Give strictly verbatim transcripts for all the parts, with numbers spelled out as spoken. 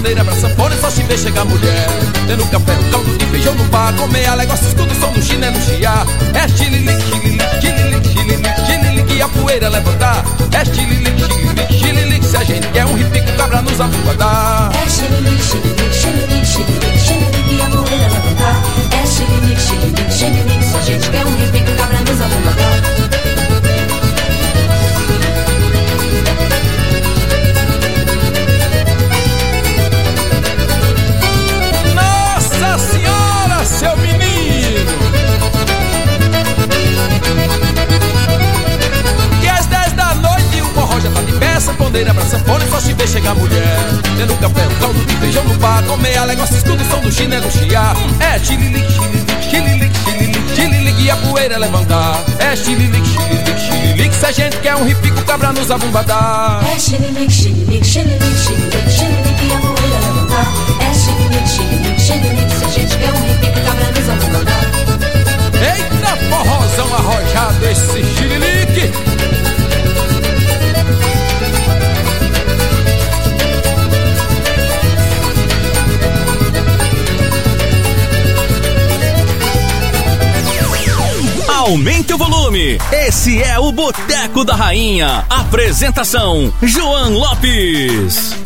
sanfoneira pra sanfona, só se vê chegar mulher. Tendo café, um caldo de feijão no bar, comer a légua, se escuta o som do chinelo chiar. É xililique, xililique, xililique, xililique, xililique, e a poeira levantar. É xililique, xililique, xililique, se a gente quer um ripico, cabra nos abubadar. É xililique, xililique, xililique, xililique, xililique, e a poeira levantar. É xililique, xililique, xililique, se a gente quer um ripico, cabra nos abubadar. Seu menino, que às dez da noite o forró já tá de pé, sanfoneira pra sanfona, só se vê chegar mulher. Tendo café, um caldo de feijão no bar, comer a légua, se escuta o som do chinelo chiar. É xililique, xililique, xililique, xililique, xililique, e a poeira levantar. É xililique, xililique, xililique, se a gente quer um ripico, cabra nos abumbadar. É xililique, xililique, xililique, xililique, xililique, e a poeira levantar. É xililique, xililique, xililique, se a gente quer um ripico, cabra nos abumbadar. Eita, forrozão arrojado esse xililique. Aumente o volume. Esse é o Boteco da Rainha. Apresentação: João Lopes.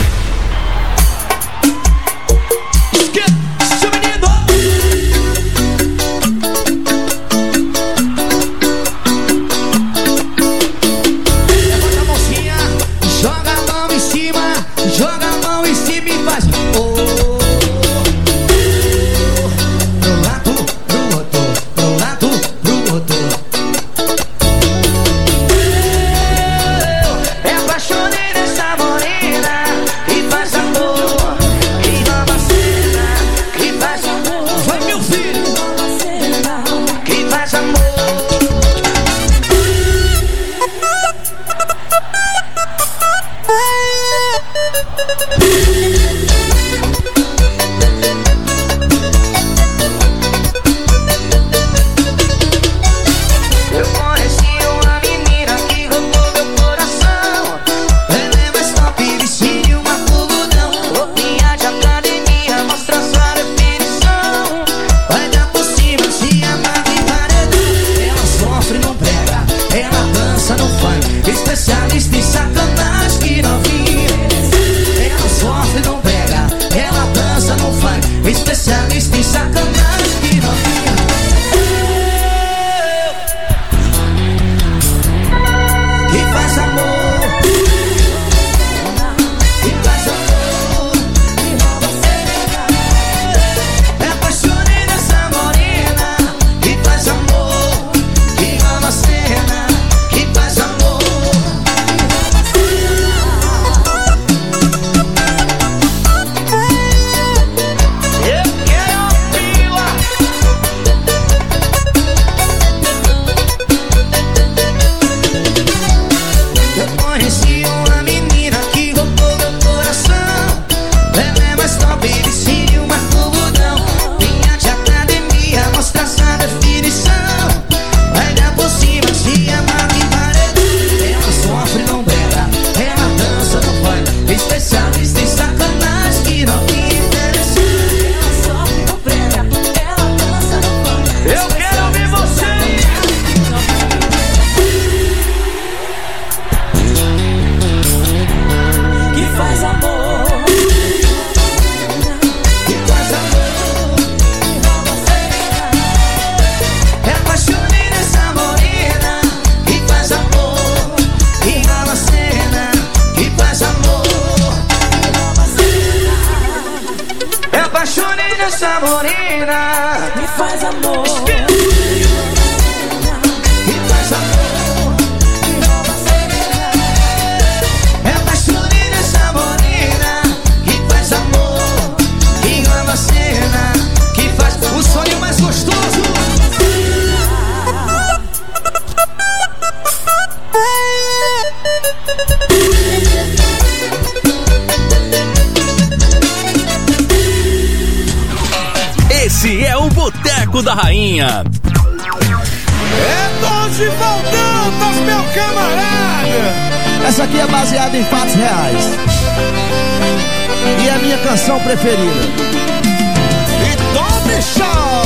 essa morena me faz amor. Esse é o Boteco da Rainha. É doze voltantas, meu camarada. Essa aqui é baseada em fatos reais. E é a minha canção preferida. E tome chá.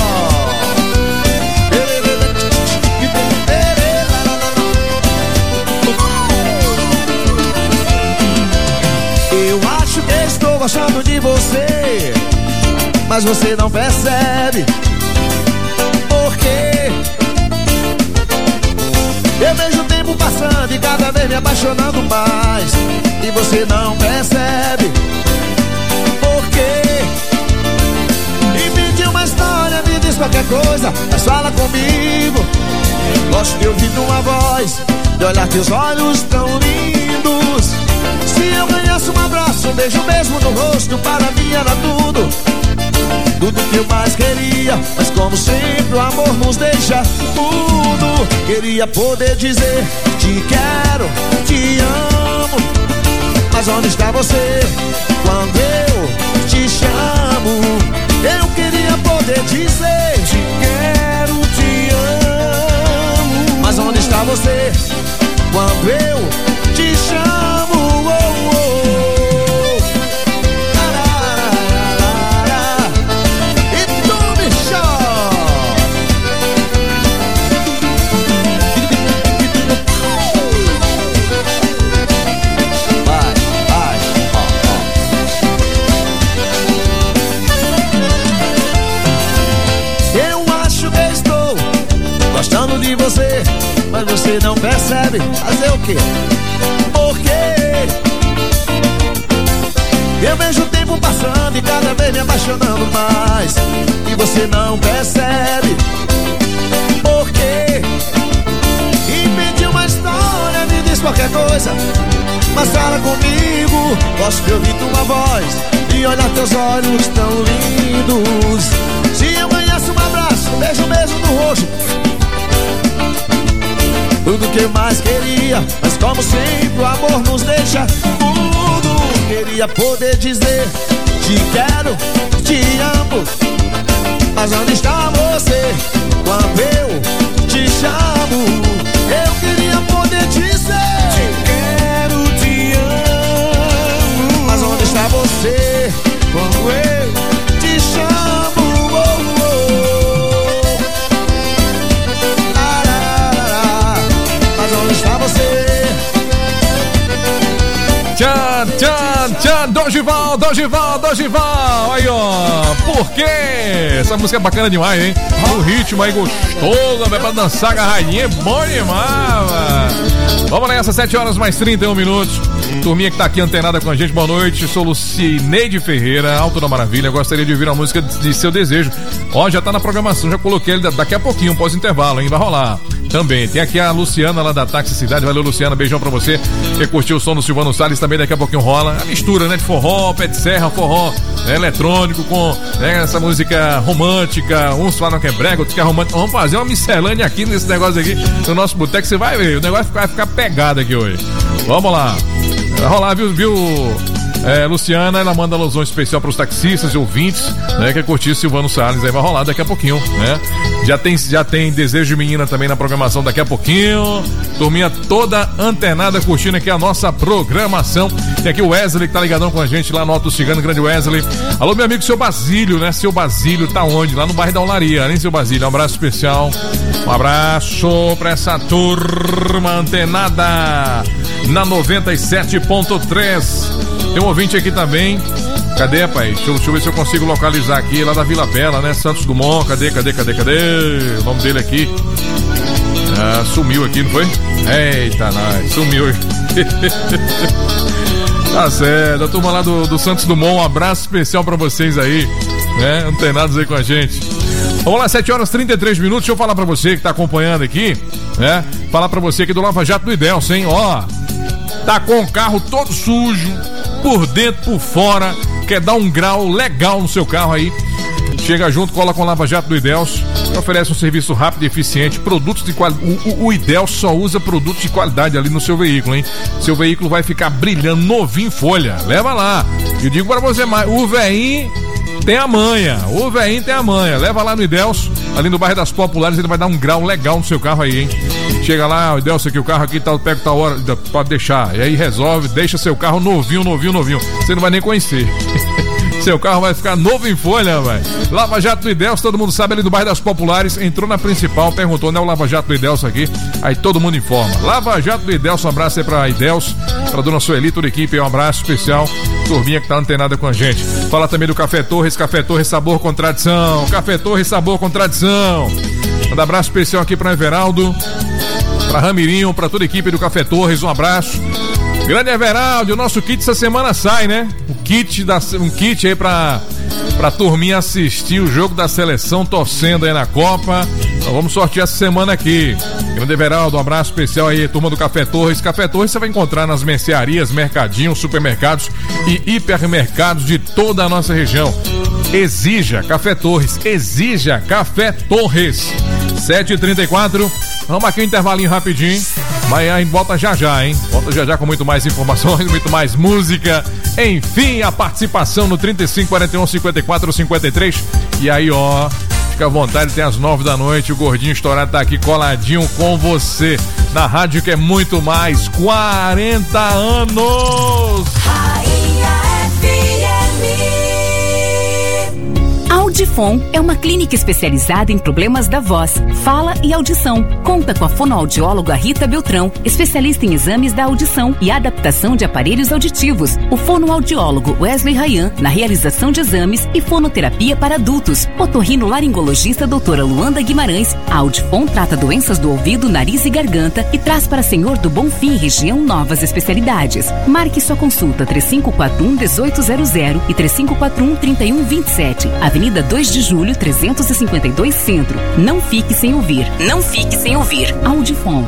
Eu acho que estou gostando de você, mas você não percebe. Por quê? Eu vejo o tempo passando e cada vez me apaixonando mais, e você não percebe. Por quê? Invente uma história, me diz qualquer coisa, mas fala comigo. Gosto de ouvir tua voz, de olhar teus olhos tão lindos. Se eu ganhasse um abraço, um beijo mesmo no rosto, para mim era tudo, tudo que eu mais queria. Mas como sempre o amor nos deixa tudo. Queria poder dizer te quero, te amo, mas onde está você quando eu te chamo? Eu queria poder dizer te quero, te amo, mas onde está você quando eu te chamo? De você, mas você não percebe. Fazer o quê? Por quê? Eu vejo o tempo passando e cada vez me apaixonando mais, e você não percebe. Por quê? Invente uma história, me diz qualquer coisa, mas fala comigo. Gosto de ouvir tua voz e olhar teus olhos tão lindos. Se eu ganhasse um abraço, um beijo mesmo no rosto, tudo que eu mais queria. Mas como sempre o amor nos deixa tudo. Queria poder dizer te quero, te amo, mas onde está você quando eu te chamo? Eu queria poder dizer te quero, te amo, mas onde está você quando eu te chamo? Está você. Tchan, tchan, tchan, Dorival, Dorival, Dorival. Aí, ó, por quê? Essa música é bacana demais, hein? O ritmo aí gostoso, é pra dançar a rainha, é bom demais, mano. Vamos nessa, sete horas mais trinta e um minutos. Turminha que tá aqui antenada com a gente, boa noite. Sou Lucineide Ferreira, Alto da Maravilha. Gostaria de ouvir a música de Seu Desejo. Ó, já tá na programação, já coloquei ele daqui a pouquinho, pós-intervalo, hein? Vai rolar. Também tem aqui a Luciana lá da Táxi Cidade. Valeu, Luciana, beijão pra você que curtiu o som do Silvano Salles. Também daqui a pouquinho rola a mistura, né, de forró, pé de serra, forró, né, eletrônico com, né, essa música romântica. Uns falam que é brega, outros que é romântico. Vamos fazer uma miscelânea aqui nesse negócio aqui no nosso boteco, você vai ver, o negócio vai ficar pegado aqui hoje. Vamos lá, vai rolar, viu, viu? É, Luciana, ela manda alusão especial para os taxistas e ouvintes, né, que curtir Silvano Salles. Aí vai rolar daqui a pouquinho, né? Já tem, já tem Desejo de Menina também na programação daqui a pouquinho. Turminha toda antenada curtindo aqui a nossa programação. Tem aqui o Wesley que tá ligadão com a gente lá no Alto Cigano, grande Wesley. Alô, meu amigo, seu Basílio, né? Seu Basílio tá onde? Lá no bairro da Olaria, né, seu Basílio? Um abraço especial. Um abraço pra essa turma antenada na noventa e sete ponto três. Tem um ouvinte aqui também. Cadê, pai? Deixa eu, deixa eu ver se eu consigo localizar aqui, lá da Vila Bela, né? Santos Dumont, cadê, cadê, cadê, cadê? O nome dele aqui. Ah, sumiu aqui, não foi? Eita, nós, sumiu. Tá certo, a turma lá do, do Santos Dumont, um abraço especial pra vocês aí, né? Antenados aí com a gente. Vamos lá, sete horas e trinta e três minutos. Deixa eu falar pra você que tá acompanhando aqui, né? Falar pra você aqui do Lava Jato do Idelson, hein? Ó, tá com o carro todo sujo, por dentro, por fora, quer dar um grau legal no seu carro aí, chega junto, cola com o Lava Jato do Idelson, oferece um serviço rápido e eficiente, produtos de qualidade. O, o, o Idelson só usa produtos de qualidade ali no seu veículo, hein? Seu veículo vai ficar brilhando, novinho em folha, leva lá. Eu digo pra você mais, o veinho tem a manha, o velhinho tem a manha. Leva lá no Idelso, ali no bairro das Populares, ele vai dar um grau legal no seu carro aí, hein? Chega lá, o Idelso aqui, o carro aqui tá, pega tal hora, pode deixar. E aí resolve, deixa seu carro novinho, novinho, novinho. Você não vai nem conhecer. Seu carro vai ficar novo em folha, velho. Lava Jato do Idelso, todo mundo sabe, ali do bairro das Populares. Entrou na principal, perguntou, né? O Lava Jato do Idelso aqui. Aí todo mundo informa. Lava Jato do Idelso, um abraço aí pra Idelso, pra dona Sueli, toda a equipe, um abraço especial. Turminha que tá antenada com a gente. Fala também do Café Torres, Café Torres, sabor com tradição. Café Torres, sabor com tradição. Manda abraço especial aqui pra Everaldo, pra Ramirinho, pra toda a equipe do Café Torres, um abraço. Grande Everaldo, o nosso kit essa semana sai, né? O kit da, um kit aí pra, pra turminha assistir o jogo da seleção, torcendo aí na Copa. Então vamos sortear essa semana aqui. Grande Everaldo, um abraço especial aí, turma do Café Torres. Café Torres você vai encontrar nas mercearias, mercadinhos, supermercados e hipermercados de toda a nossa região. Exija Café Torres, exija Café Torres. sete e trinta e quatro, vamos aqui um intervalinho rapidinho. Amanhã a gente volta já já, hein? Volta já já com muito mais informações, muito mais música. Enfim, a participação no trinta e cinco, quarenta e um, cinquenta e quatro, cinquenta e três. E aí, ó, fica à vontade, tem às nove da noite. O Gordinho Estourado tá aqui coladinho com você na rádio que é muito mais quarenta anos. Rainha F M. Audifon é uma clínica especializada em problemas da voz, fala e audição. Conta com a fonoaudióloga Rita Beltrão, especialista em exames da audição e adaptação de aparelhos auditivos. O fonoaudiólogo Wesley Rayan, na realização de exames e fonoterapia para adultos. Otorrinolaringologista doutora Luanda Guimarães. A Audifon trata doenças do ouvido, nariz e garganta e traz para Senhor do Bonfim região novas especialidades. Marque sua consulta três cinco quatro um, um oito zero zero e três cinco quatro um, três um dois sete. Avenida dois de julho, trezentos e cinquenta e dois Centro. Não fique sem ouvir. Não fique sem ouvir. Audifon.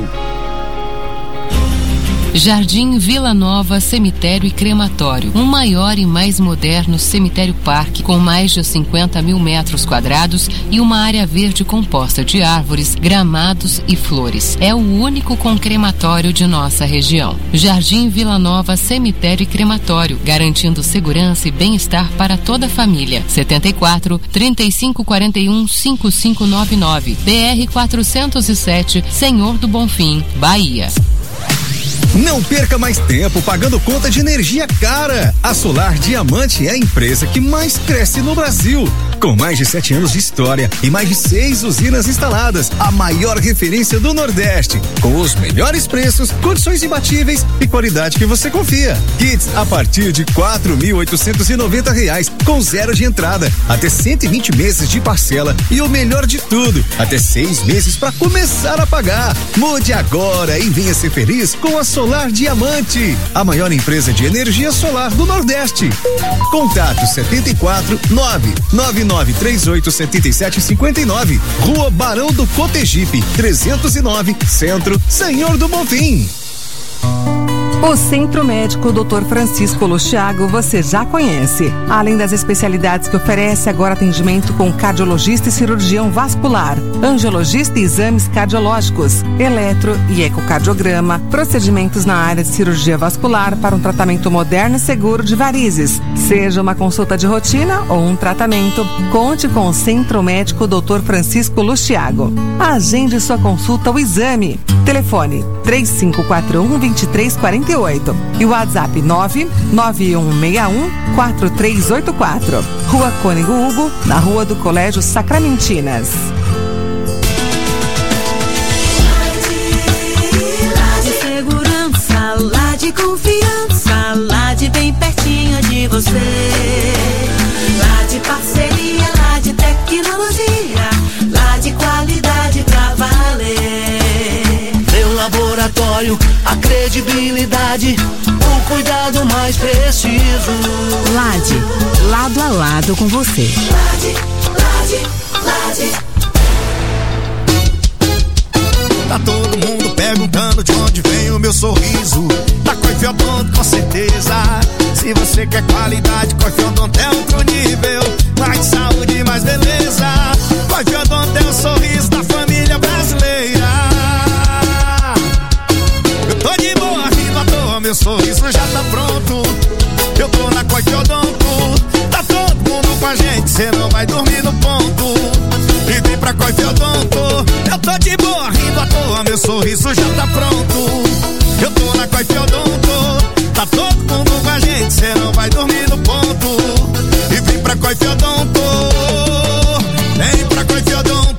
Jardim Vila Nova Cemitério e Crematório, um maior e mais moderno cemitério-parque com mais de cinquenta mil metros quadrados e uma área verde composta de árvores, gramados e flores. É o único com crematório de nossa região. Jardim Vila Nova Cemitério e Crematório, garantindo segurança e bem-estar para toda a família. setenta e quatro, trinta e cinco, quarenta e um, cinquenta e cinco noventa e nove, B R quatrocentos e sete, Senhor do Bonfim, Bahia. Não perca mais tempo pagando conta de energia cara. A Solar Diamante é a empresa que mais cresce no Brasil. Com mais de sete anos de história e mais de seis usinas instaladas, a maior referência do Nordeste. Com os melhores preços, condições imbatíveis e qualidade que você confia. Kits a partir de quatro mil oitocentos e noventa reais, com zero de entrada, até cento e vinte meses de parcela e o melhor de tudo, até seis meses para começar a pagar. Mude agora e venha ser feliz com a Solar Solar Diamante, a maior empresa de energia solar do Nordeste. Contato setenta e quatro, nove nove nove três oito sete sete cinco nove, Rua Barão do Cotegipe, trezentos e nove, Centro, Senhor do Bonfim. O Centro Médico doutor Francisco Luciago você já conhece. Além das especialidades que oferece, agora atendimento com cardiologista e cirurgião vascular, angiologista e exames cardiológicos, eletro e ecocardiograma, procedimentos na área de cirurgia vascular para um tratamento moderno e seguro de varizes. Seja uma consulta de rotina ou um tratamento, conte com o Centro Médico doutor Francisco Luciago. Agende sua consulta ou exame. Telefone três cinco quatro um, dois três quatro oito e o WhatsApp nove nove um seis um, quatro três oito quatro. Rua Cônego Hugo, na Rua do Colégio Sacramentinas. Lá de segurança, lá de confiança, lá de bem pertinho de você. Lá de parceria, lá de tecnologia, lá de qualidade pra valer. Laboratório, a credibilidade, o cuidado mais preciso. Lade, lado a lado com você. Lade, Lade, Lade. Tá todo mundo perguntando de onde vem o meu sorriso. Da Coife Odonto, com certeza. Se você quer qualidade, Coife Odonto é outro nível. Mais saúde, mais beleza. Coife Odonto é o sorriso da família brasileira. Eu tô de boa, rindo à toa, meu sorriso já tá pronto. Eu tô na Coife Odonto, tá todo mundo com a gente, cê não vai dormir no ponto. E vem pra Coife Odonto. Eu tô de boa, rindo à toa, meu sorriso já tá pronto. Eu tô na Coife Odonto. Tá todo mundo com a gente, cê não vai dormir no ponto. E vem pra Coife Odonto. Vem pra Coife Odonto.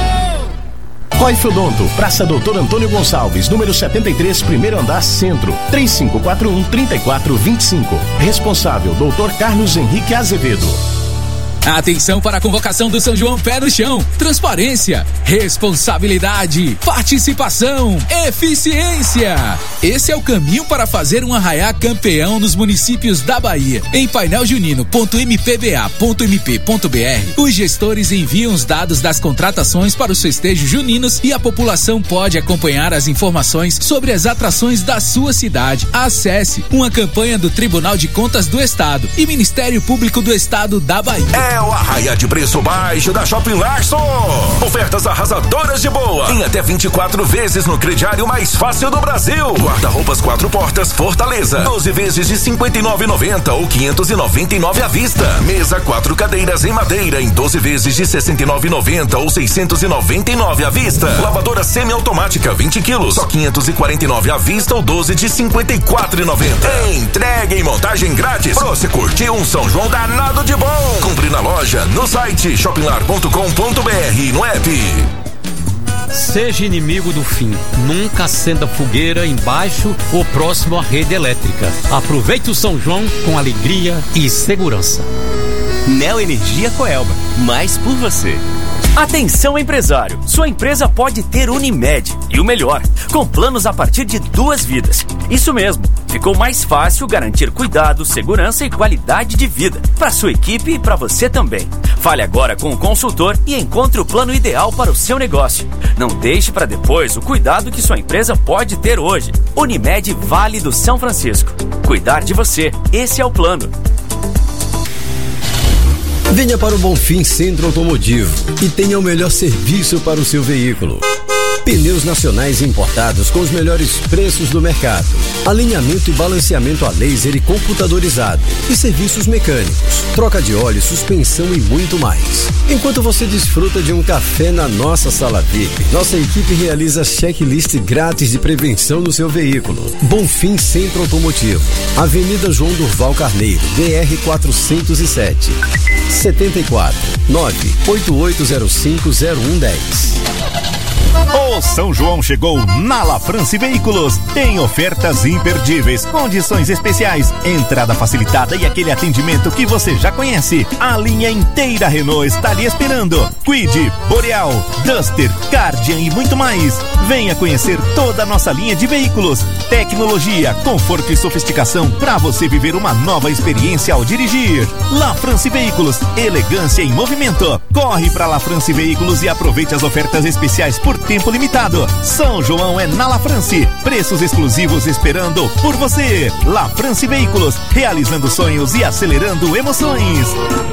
Coife Odonto, Praça Doutor Antônio Gonçalves, número setenta e três, primeiro andar, Centro, três cinco quatro um, três quatro dois cinco. Responsável, doutor Carlos Henrique Azevedo. Atenção para a convocação do São João Pé no Chão. Transparência, responsabilidade, participação, eficiência. Esse é o caminho para fazer um arraiá campeão nos municípios da Bahia. Em painel junino ponto m p b a ponto m p ponto b r, os gestores enviam os dados das contratações para os festejos juninos e a população pode acompanhar as informações sobre as atrações da sua cidade. Acesse uma campanha do Tribunal de Contas do Estado e Ministério Público do Estado da Bahia. É o arraia de preço baixo da Shopping Larson. Ofertas arrasadoras de boa. Em até vinte e quatro vezes no crediário mais fácil do Brasil. Guarda-roupas quatro portas Fortaleza. doze vezes de cinquenta e nove reais e noventa centavos ou quinhentos e noventa e nove reais à vista. Mesa quatro cadeiras em madeira em doze vezes de sessenta e nove reais e noventa centavos ou seiscentos e noventa e nove reais à vista. Lavadora semiautomática vinte quilos, só quinhentos e quarenta e nove reais à vista ou doze de cinquenta e quatro reais e noventa centavos. Entrega e montagem grátis. Pra você curtir um São João danado de bom. Compre na loja, no site shopinlar ponto com ponto b r e no app. Seja inimigo do fim. Nunca acenda fogueira embaixo ou próximo à rede elétrica. Aproveite o São João com alegria e segurança. Neoenergia Coelba, mais por você. Atenção, empresário, sua empresa pode ter Unimed e o melhor, com planos a partir de duas vidas. Isso mesmo, ficou mais fácil garantir cuidado, segurança e qualidade de vida para sua equipe e para você também. Fale agora com o consultor e encontre o plano ideal para o seu negócio. Não deixe para depois o cuidado que sua empresa pode ter hoje. Unimed Vale do São Francisco. Cuidar de você, esse é o plano. Venha para o Bonfim Centro Automotivo e tenha o melhor serviço para o seu veículo. Pneus nacionais importados com os melhores preços do mercado. Alinhamento e balanceamento a laser e computadorizado. E serviços mecânicos. Troca de óleo, suspensão e muito mais. Enquanto você desfruta de um café na nossa sala V I P, nossa equipe realiza checklist grátis de prevenção no seu veículo. Bonfim Centro Automotivo. Avenida João Durval Carneiro, D R quatrocentos e sete. setenta e quatro, nove oito oito zero cinco zero um um zero. O São João chegou na La France Veículos. Tem ofertas imperdíveis, condições especiais, entrada facilitada e aquele atendimento que você já conhece. A linha inteira Renault está lhe esperando. Kwid, Boreal, Duster, Cardian e muito mais. Venha conhecer toda a nossa linha de veículos. Tecnologia, conforto e sofisticação para você viver uma nova experiência ao dirigir. La France Veículos, elegância em movimento. Corre para La France Veículos e aproveite as ofertas especiais por tempo limitado. São João é na La France. Preços exclusivos esperando por você. La France Veículos, realizando sonhos e acelerando emoções.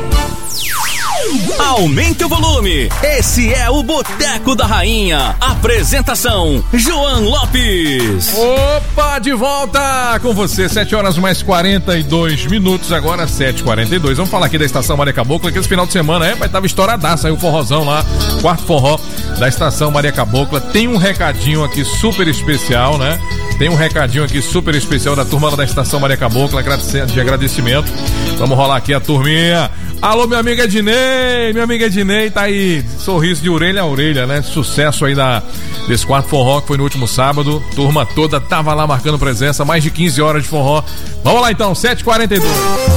Aumente o volume. Esse é o Boteco da Rainha. Apresentação: João Lopes. Opa, de volta com você. sete horas mais quarenta e dois minutos. Agora sete e quarenta e dois. Vamos falar aqui da Estação Maria Cabocla, que esse final de semana é, mas tava estouradaço aí o forrozão lá. Quarto forró da Estação Maria Cabocla. Tem um recadinho aqui super especial, né? Tem um recadinho aqui super especial da turma lá da Estação Maria Cabocla, de agradecimento. Vamos rolar aqui a turminha. Alô, minha amiga Ednei, minha amiga Ednei tá aí, sorriso de orelha a orelha, né? Sucesso aí da, desse quarto forró que foi no último sábado. Turma toda tava lá marcando presença, mais de quinze horas de forró. Vamos lá então, sete e quarenta e dois.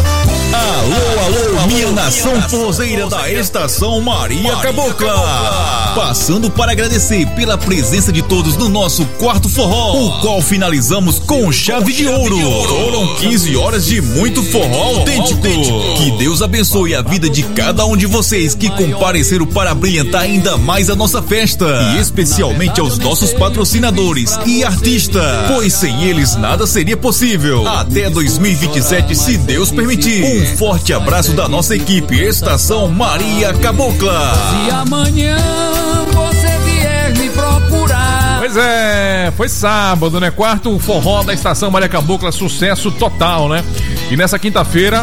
Alô, alô, minha nação forrozeira da Estação Maria Cabocla. Passando para agradecer pela presença de todos no nosso quarto forró, o qual finalizamos com chave de ouro. Foram quinze horas de muito forró autêntico. Que Deus abençoe a vida de cada um de vocês que compareceram para brilhantar ainda mais a nossa festa. E especialmente aos nossos patrocinadores e artistas, pois sem eles nada seria possível. Até dois mil e vinte e sete, se Deus permitir. Um forte abraço da nossa equipe Estação Maria Cabocla. Se amanhã você vier me procurar. Pois é, foi sábado, né? Quarto forró da Estação Maria Cabocla, sucesso total, né? E nessa quinta-feira,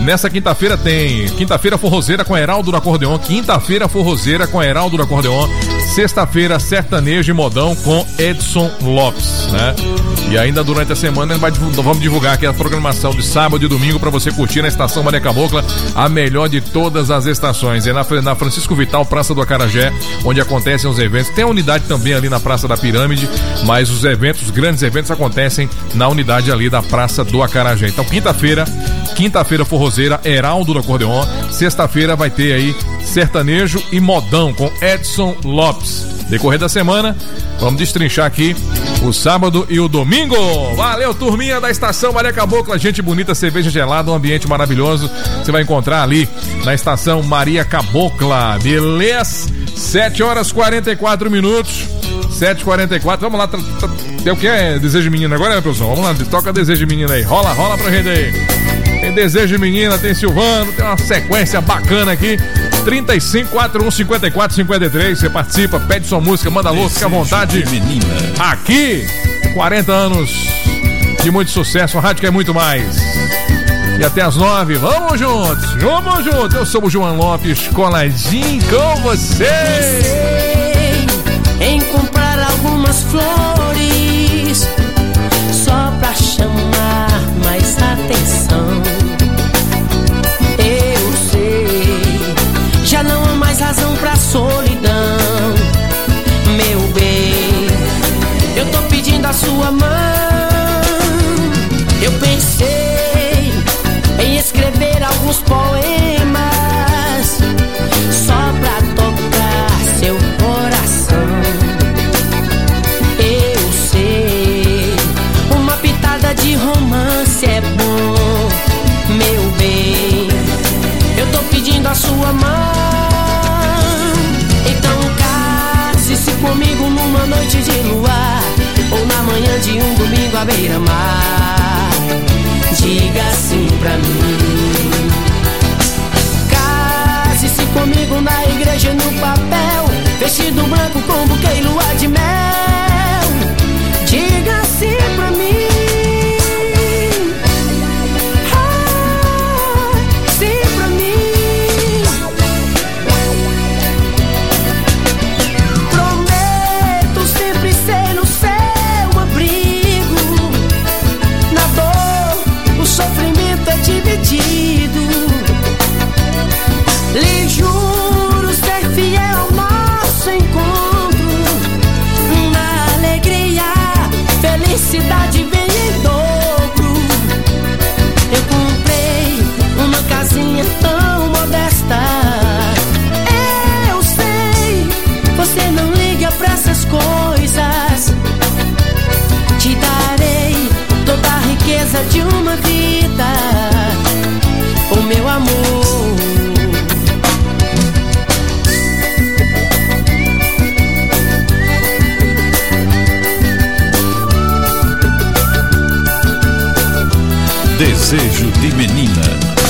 nessa quinta-feira tem quinta-feira forrozeira com Heraldo do Acordeon, quinta-feira forrozeira com Heraldo do Acordeon, sexta-feira sertanejo e modão com Edson Lopes, né? E ainda durante a semana vai, vamos divulgar aqui a programação de sábado e domingo para você curtir na Estação Maria Cabocla, a melhor de todas as estações. É na, na Francisco Vital, Praça do Acarajé, onde acontecem os eventos. Tem a unidade também ali na Praça da Pirâmide, mas os eventos, os grandes eventos acontecem na unidade ali da Praça do Acarajé. Então, quinta-feira, quinta-feira forrozeira, Heraldo do Acordeon. Sexta-feira vai ter aí sertanejo e modão com Edson Lopes. Decorrer da semana, vamos destrinchar aqui o sábado e o domingo. Valeu, turminha da Estação Maria Cabocla. Gente bonita, cerveja gelada, um ambiente maravilhoso. Você vai encontrar ali na Estação Maria Cabocla. Beleza? sete horas e quarenta e quatro minutos. sete e quarenta e quatro. Vamos lá. Tem o que é Desejo de Menina agora, né, pessoal? Vamos lá, toca Desejo de Menina aí. Rola, rola pra gente aí. Tem Desejo de Menina, tem Silvano, tem uma sequência bacana aqui. trinta e cinco, quarenta e um, cinquenta e quatro, cinquenta e três. Você participa, pede sua música, manda alô, fica à vontade. Menina. Aqui, quarenta anos de muito sucesso, a rádio quer muito mais. E até as nove, vamos juntos, vamos juntos. Eu sou o João Lopes, coladinho com você. Pensei em comprar algumas flores só pra chamar mais atenção. Eu sei, já não há mais razão pra solidão. Meu bem, eu tô pedindo a sua mão. Eu pensei em escrever alguns poemas só pra tocar seu coração. Eu sei, uma pitada de romance é bom. Meu bem, eu tô pedindo a sua mão. Então case-se comigo numa noite de luar, ou na manhã de um domingo à beira-mar. Diga sim pra mim. Case-se comigo na igreja no papel, vestido branco com buquê e lua de mel. Diga sim pra mim. Lhe juro ser fiel ao nosso encontro. Na alegria, felicidade vem em dobro. Eu comprei uma casinha tão modesta. Eu sei, você não liga pra essas coisas. Te darei toda a riqueza de uma vida, o meu amor. Desejo de Menina.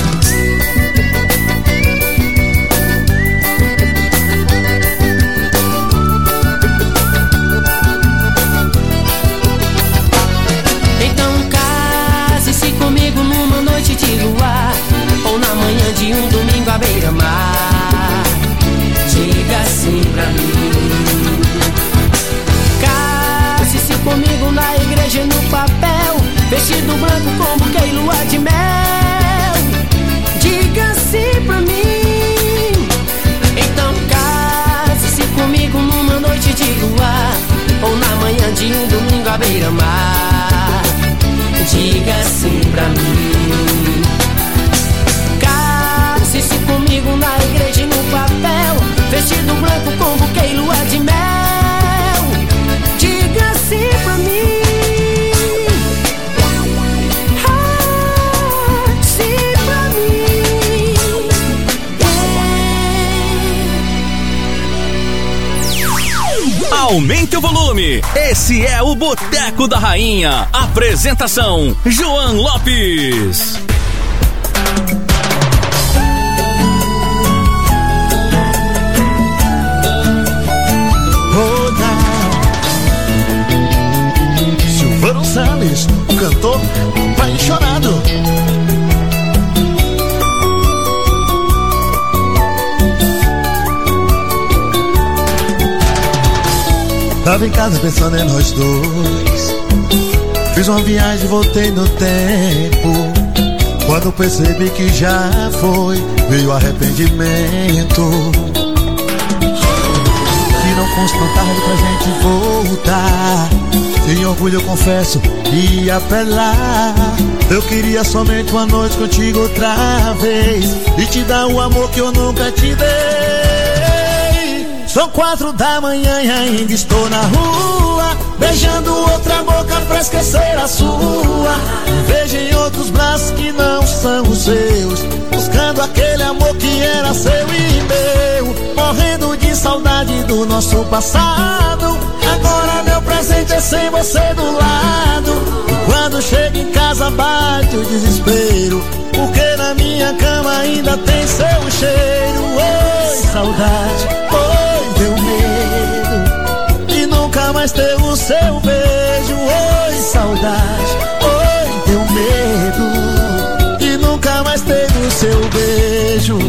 Então case-se comigo numa noite de luar, ou na manhã de um domingo à beira-mar. Diga sim pra mim. Case-se comigo na igreja no papel, vestido branco com buquê e lua de mel. Diga sim pra mim. Então case-se comigo numa noite de luar, ou na manhã de um domingo à beira-mar. Diga sim pra mim. Case-se comigo na igreja no papel, vestido branco com buquê e lua de mel. Diga sim pra mim. Aumente o volume. Esse é o Boteco da Rainha. Apresentação: João Lopes. Silvano Salles, o cantor apaixonado. Tava em casa pensando em nós dois. Fiz uma viagem e voltei no tempo. Quando percebi que já foi, veio arrependimento. Que não fosse tão tarde pra gente voltar. Sem orgulho eu confesso, ia apelar. Eu queria somente uma noite contigo outra vez e te dar o amor que eu nunca te dei. São quatro da manhã e ainda estou na rua, beijando outra boca pra esquecer a sua. Vejo em outros braços que não são os seus, buscando aquele amor que era seu e meu. Morrendo de saudade do nosso passado. Agora meu presente é sem você do lado. E quando chego em casa bate o desespero, porque na minha cama ainda tem seu cheiro. Oi, saudade, oi, meu medo de nunca mais ter o seu beijo. Oi, saudade, oi, teu medo de nunca mais ter o seu beijo.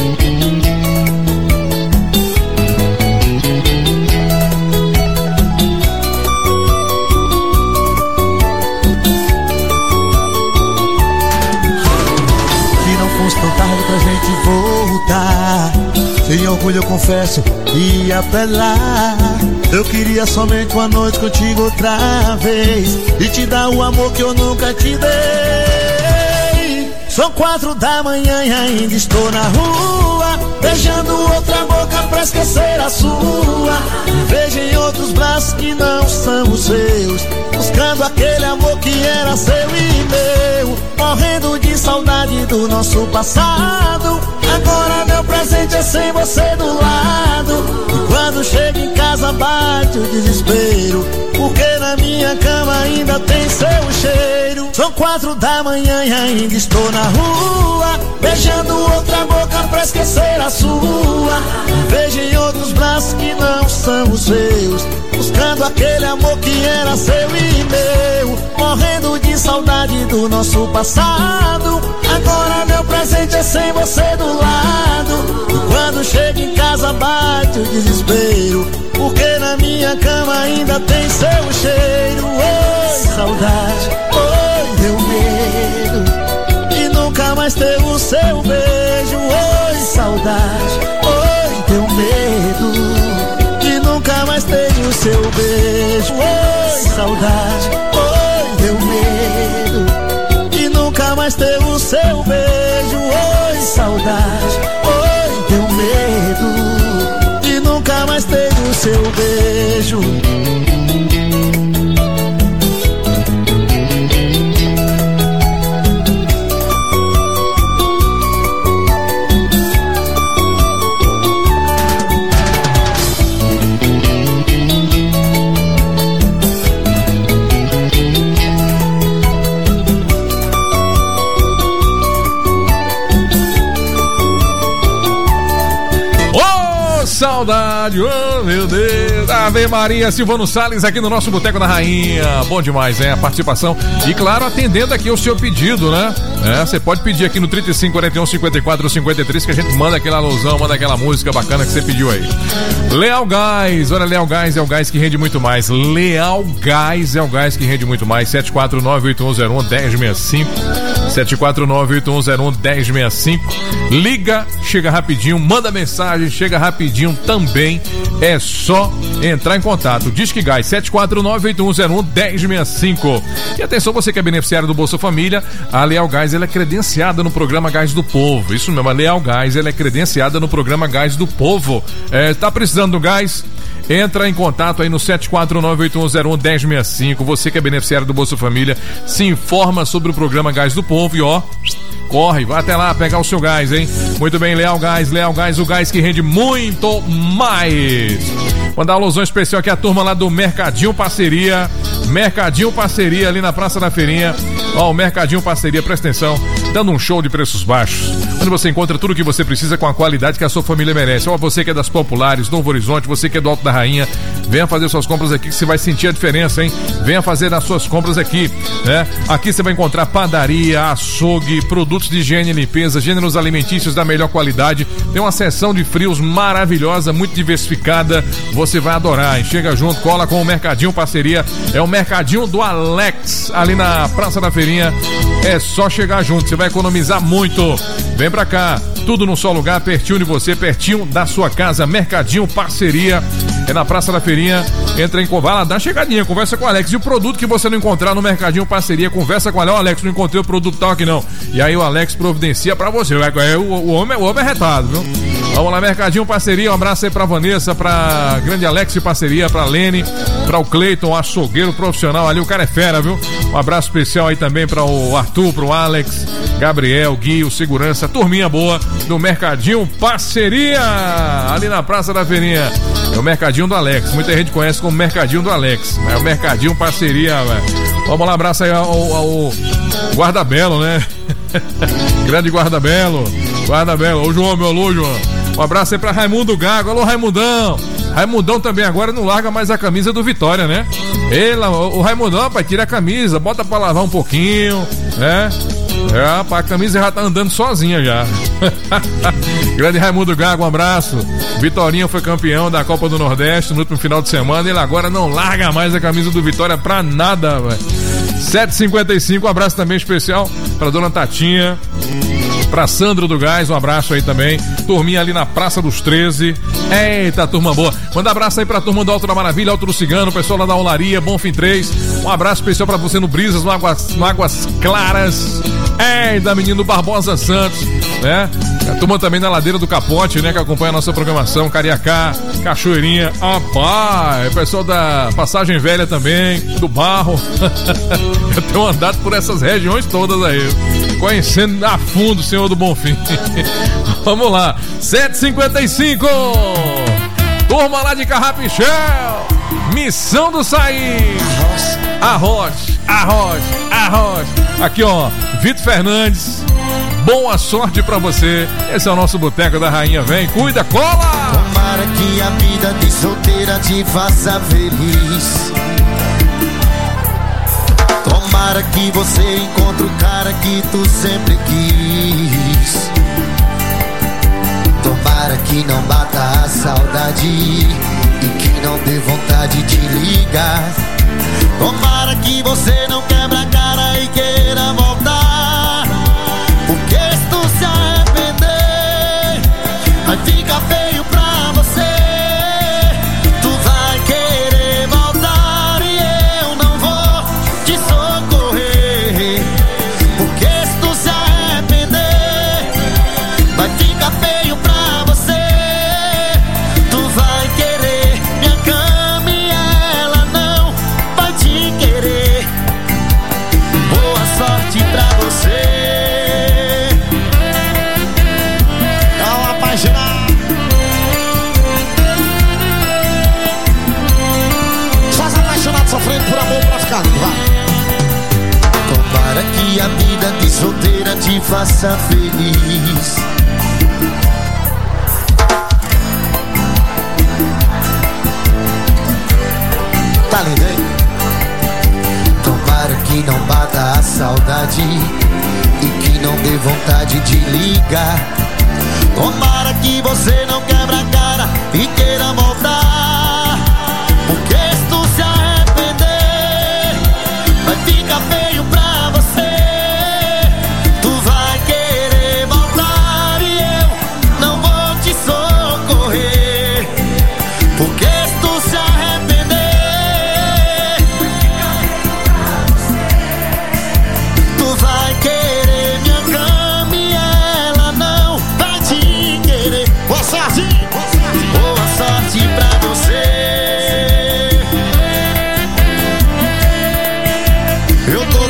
Tão tarde pra gente voltar. Sem orgulho eu confesso, ia apelar. Eu queria somente uma noite contigo outra vez e te dar o amor que eu nunca te dei. São quatro da manhã e ainda estou na rua, beijando outra boca pra esquecer a sua. Me vejo em outros braços que não são os seus, buscando aquele amor que era seu e meu. Morrendo de saudade do nosso passado. Agora meu presente é sem você do lado. E quando chego em casa bate o desespero, porque na minha cama ainda tem seu cheiro. São quatro da manhã e ainda estou na rua, beijando outra boca pra esquecer a sua. Me vejo em outros braços que não são os seus, buscando aquele amor que era seu e meu. Morrendo de saudade do nosso passado. Agora meu presente é sem você do lado. E quando chego em casa bate o desespero, porque na minha cama ainda tem seu cheiro. Oi, saudade, oi, meu medo de nunca mais ter o seu beijo. Oi, saudade, oi, teu medo de nunca mais ter o seu beijo. Oi, saudade, oi, teu medo de nunca mais ter o seu beijo. Oi, saudade, oi, teu medo de nunca mais ter o seu beijo. Saudade, oh meu Deus. Ave Maria, Silvano Salles aqui no nosso Boteco da Rainha. Bom demais, hein? A participação. E claro, atendendo aqui o seu pedido, né? É, você pode pedir aqui no trinta e cinco, quarenta e um, cinquenta e quatro, cinquenta e três que a gente manda aquela alusão, manda aquela música bacana que você pediu aí. Leal Gás, olha, Leal Gás é o gás que rende muito mais. Leal Gás é o gás que rende muito mais. sete quatro nove, oito um zero um, um zero seis cinco. sete quatro nove, oito um zero um, um zero seis cinco. Liga, chega rapidinho, manda mensagem, chega rapidinho também. É só entrar em contato. Disque Gás sete quatro nove, oito um zero um, um zero seis cinco. E atenção, você que é beneficiário do Bolsa Família, a Leal Gás ela é credenciada no programa Gás do Povo. Isso mesmo, a Leal Gás ela é credenciada no programa Gás do Povo. É, tá precisando do gás? Entra em contato aí no sete quatro nove, oito um zero um, um zero seis cinco. Você que é beneficiário do Bolsa Família, se informa sobre o programa Gás do Povo e ó, corre, vai até lá pegar o seu gás, hein? Muito bem, Leal Gás, Leal Gás, o gás que rende muito mais. Mandar uma alusão especial aqui à turma lá do Mercadinho Parceria. Mercadinho Parceria ali na Praça da Feirinha. Ó, o Mercadinho Parceria, presta atenção. dando um show de preços baixos, onde você encontra tudo o que você precisa com a qualidade que a sua família merece. Ó, você que é das Populares, Novo Horizonte, você que é do Alto da Rainha, venha fazer suas compras aqui que você vai sentir a diferença, hein? Venha fazer as suas compras aqui, né? Aqui você vai encontrar padaria, açougue, produtos de higiene e limpeza, gêneros alimentícios da melhor qualidade. Tem uma seção de frios maravilhosa, muito diversificada. Você vai adorar, hein? Chega junto, cola com o Mercadinho Parceria. É o Mercadinho do Alex, ali na Praça da Feirinha. É só chegar junto, você vai economizar muito. Vem pra cá, tudo num só lugar, pertinho de você, pertinho da sua casa. Mercadinho Parceria, é na Praça da Feirinha. Entra em, vai lá, dá uma chegadinha, conversa com o Alex. E o produto que você não encontrar no Mercadinho Parceria, conversa com o Alex. Ó, Alex, não encontrei o produto tal aqui não. E aí o Alex providencia pra você. O, o, homem, o homem é retado, viu? Vamos lá, Mercadinho Parceria, um abraço aí pra Vanessa, pra grande Alex de Parceria, pra Lene, pra o Cleiton, açougueiro profissional ali, o cara é fera, viu? Um abraço especial aí também pra o Arthur, pro Alex, Gabriel, Gui, o segurança, turminha boa do Mercadinho Parceria, ali na Praça da Feirinha. É o Mercadinho do Alex, muita gente conhece como Mercadinho do Alex, é o Mercadinho Parceria, velho. Vamos lá, abraço aí ao, ao Guardabelo, né? Grande Guardabelo, Guardabelo, ô João, meu alô, João. Um abraço aí pra Raimundo Gago. Alô, Raimundão. Raimundão também agora não larga mais a camisa do Vitória, né? Ele, o Raimundão, rapaz, tira a camisa, bota pra lavar um pouquinho, né? É, rapaz, a camisa já tá andando sozinha já. Grande Raimundo Gago, um abraço. Vitorinha foi campeão da Copa do Nordeste no último final de semana. Ele agora não larga mais a camisa do Vitória pra nada, velho. sete e cinquenta e cinco, um abraço também especial pra dona Tatinha, pra Sandro do Gás, um abraço aí também. Turminha ali na Praça dos treze. Eita, turma boa. Manda abraço aí pra turma do Alto da Maravilha, Alto do Cigano, pessoal lá da Olaria, Bonfim três. Um abraço especial pra você no Brisas, no Águas, no Águas Claras. Eita, menino Barbosa Santos, né? A turma também na Ladeira do Capote, né? Que acompanha a nossa programação, Cariacá, Cachoeirinha. Rapaz, o pessoal da Passagem Velha também, do Barro. Eu tenho andado por essas regiões todas aí, conhecendo a fundo o Senhor do Bonfim. Vamos lá, sete e cinquenta e cinco. Turma lá de Carrapichel, Missão do Saí. Arroz, arroz, arroz. Aqui, ó, Vitor Fernandes. Boa sorte pra você. Esse é o nosso Boteco da Rainha. Vem, cuida, cola! Tomara que a vida de solteira te faça feliz. Tomara que você encontre o cara que tu sempre quis. Tomara que não bata a saudade e que não dê vontade de ligar. Tomara que você não quebra a cara e queira voltar, porque se tu se arrepender, vai ficar feio pra você. Tu vai querer voltar e eu não vou te socorrer, porque se tu se arrepender, vai ficar feio pra você. Tu vai querer minha cama e ela não vai te querer. Boa sorte pra você. Sofrendo por amor pra ficar lindo, vai. Tomara que a vida de solteira te faça feliz. Tá lindo, hein? Tomara que não bata a saudade e que não dê vontade de ligar. Tomara que você não quebra a cara e queira voltar, porque se tu se arrepender, vai ficar feio pra você. Tu vai querer voltar e eu não vou te socorrer, porque se tu se arrepender, tu vai querer minha cama e ela não vai te querer. Boa sorte! Boa sorte pra você. Eu tô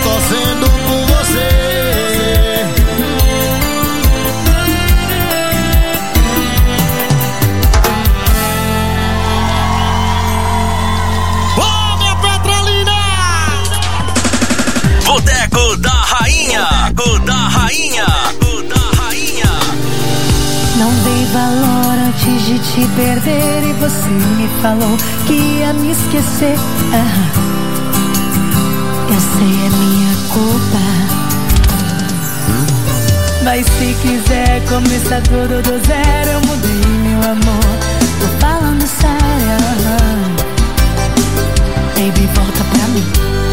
te perder e você me falou que ia me esquecer. Ah, eu sei, é minha culpa. Mas se quiser começar tudo do zero, eu mudei, meu amor. Tô falando sério. Baby, volta pra mim.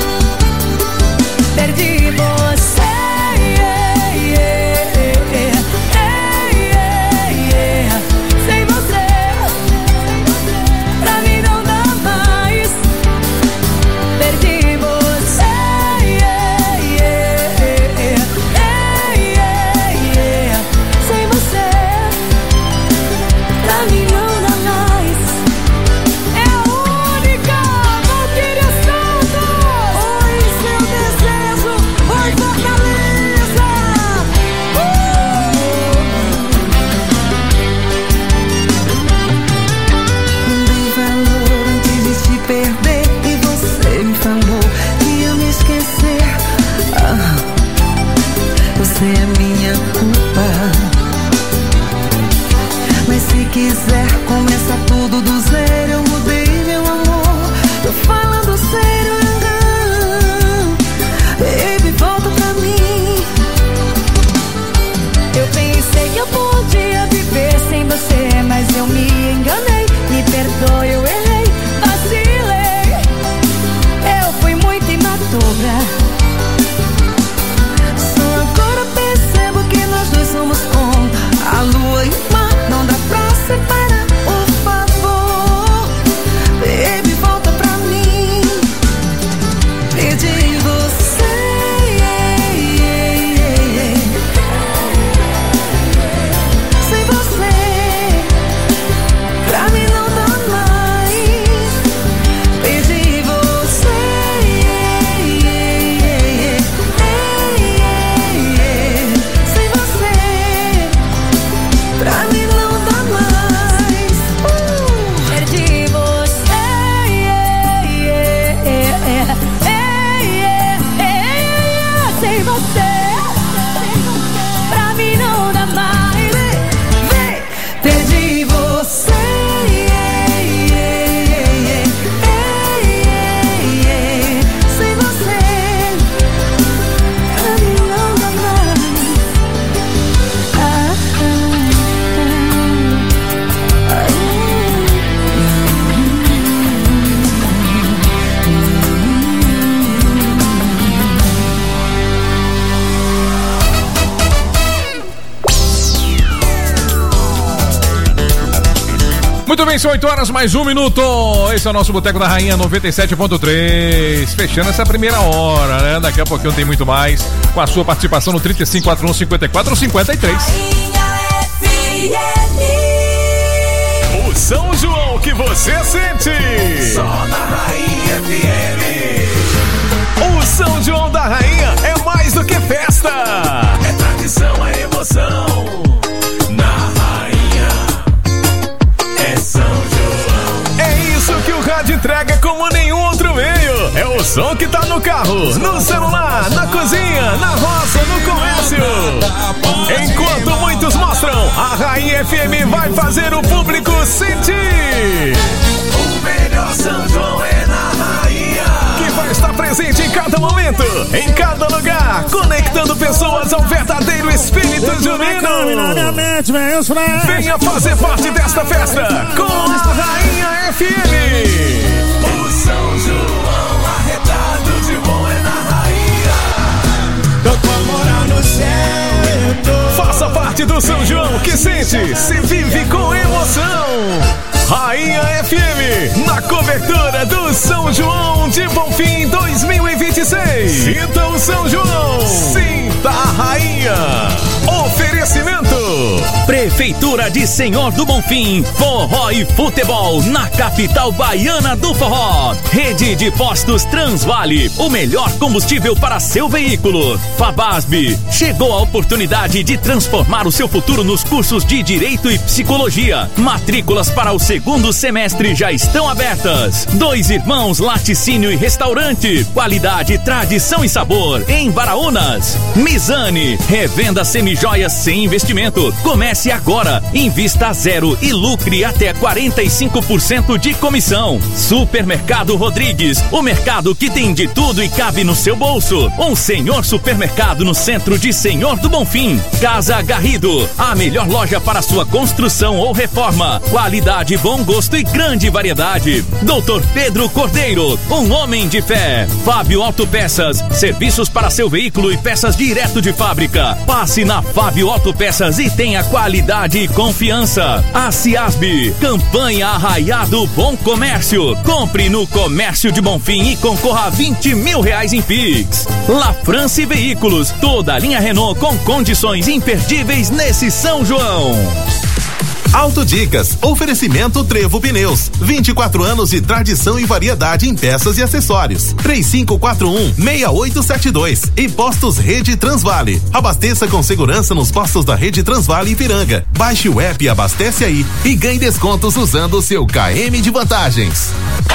Perdi você. Yeah, yeah, yeah. Yeah, yeah. Sem você, pra mim não dá mais. Perdi você. Yeah, yeah, yeah. Yeah, yeah. Sem você, pra mim não dá mais. É a única Valquíria Santos. Oi, seu desejo. Oi, Fortaleza. Dei valor antes de te perder e você me falou que ia me esquecer. Ah, você é minha culpa. Mas se quiser começar tudo do zero, eu mudei, meu amor. Tô falando sério. Baby, volta pra mim. Eu pensei que eu podia viver sem você, mas eu me enganei. Me perdoe, eu errei, vacilei. Eu fui muito imatura. Só agora percebo que nós dois somos um. A lua e o mar não dá pra separar. Por favor, baby, volta pra mim. Perdi você. Yeah, yeah, yeah. Sem você, pra mim não dá mais. Perdi você. Yeah, yeah, yeah. Sem você, pra mim não dá mais. Uh, perdi você. Yeah, yeah, yeah. Sem você, pra mim não dá mais. Vem, perdi você. Sem você, pra mim não dá mais. Ah, ah, ah. Muito bem, são oito horas mais um minuto. Esse é o nosso Boteco da Rainha noventa e sete ponto três. Fechando essa primeira hora, né? Daqui a pouquinho tem muito mais. Com a sua participação no trinta e cinco, quarenta e um, cinquenta e quatro, cinquenta e três. O São João que você sente. Só na Rainha F M. O São João da Rainha é mais do que festa. É tradição, é emoção. Na Rainha é São João. É isso que o rádio entrega como nenhum outro meio. É o som que tá no carro, no celular, na cozinha, na roça, no comércio. Enquanto muitos mostram, a Rainha F M vai fazer o público sentir. O melhor São João é na Rainha, que vai estar presente em cada momento, em cada lugar, conectando pessoas ao verdadeiro espírito junino. Venha fazer parte desta festa com a Rainha F M. O São João arretado de bom é na Rainha. Tô com a moral no céu. Faça parte do São João que sente, se vive com emoção. Rainha F M, na cobertura do São João de Bonfim dois mil e vinte e seis. Sinta o São João, sinta a Rainha. Oferecimento Prefeitura de Senhor do Bonfim, forró e futebol na capital baiana do forró. Rede de postos Transvale, o melhor combustível para seu veículo. Fabasb, chegou a oportunidade de transformar o seu futuro nos cursos de Direito e Psicologia. Matrículas para o segundo semestre já estão abertas. Dois Irmãos Laticínio e Restaurante, qualidade, tradição e sabor em Baraunas. Mizane, revenda semijoias sem investimento. Comércio Comece agora, invista a zero e lucre até quarenta e cinco por cento de comissão. Supermercado Rodrigues, o mercado que tem de tudo e cabe no seu bolso. Um senhor supermercado no centro de Senhor do Bonfim. Casa Garrido, a melhor loja para sua construção ou reforma. Qualidade, bom gosto e grande variedade. Doutor Pedro Cordeiro, um homem de fé. Fábio Autopeças, serviços para seu veículo e peças direto de fábrica. Passe na Fábio Autopeças e tenha qualidade e confiança. A Ciasb, campanha Arraiado Bom Comércio. Compre no Comércio de Bonfim e concorra a vinte mil reais em Pix. La France Veículos, toda a linha Renault com condições imperdíveis nesse São João. Autodicas, oferecimento Trevo Pneus, vinte e quatro anos de tradição e variedade em peças e acessórios. três cinco quatro um, seis oito sete dois e Postos Rede Transvale. Abasteça com segurança nos postos da Rede Transvale Ipiranga. Baixe o app e abastece aí e ganhe descontos usando o seu K M de vantagens.